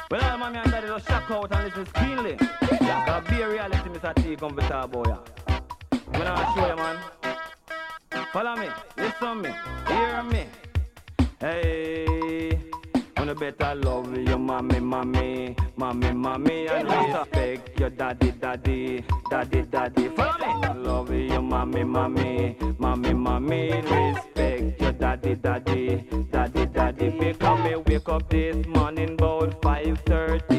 Well, all mommy and daddy just shock out and listen keenly. That be a reality, Mr. T, come to talk about ya. I'm gonna show you, man. Follow me, listen me, hear me. Hey, on the better love your mommy, mommy, mommy, mommy, and respect your daddy, daddy, daddy, daddy. Follow me. Love your mommy, mommy, mommy, mommy, respect your daddy, daddy, daddy, daddy. Because me wake up this morning about 5:30.